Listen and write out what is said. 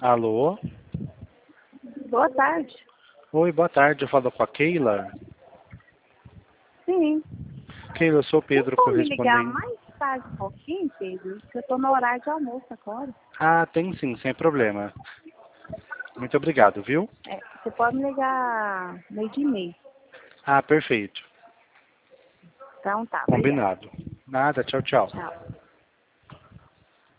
Alô? Boa tarde. Oi, boa tarde. Eu falo com a Keila. Sim. Keila, eu sou o Tem Pedro, como me ligar correspondente. mais tarde um pouquinho, Pedro? Porque eu tô no horário de almoço agora. Ah, tem sim, sem problema. Muito obrigado, viu? Você pode me ligar meio de meio. Ah, perfeito. Então tá, obrigada. Combinado. Nada, tchau, tchau. Tchau.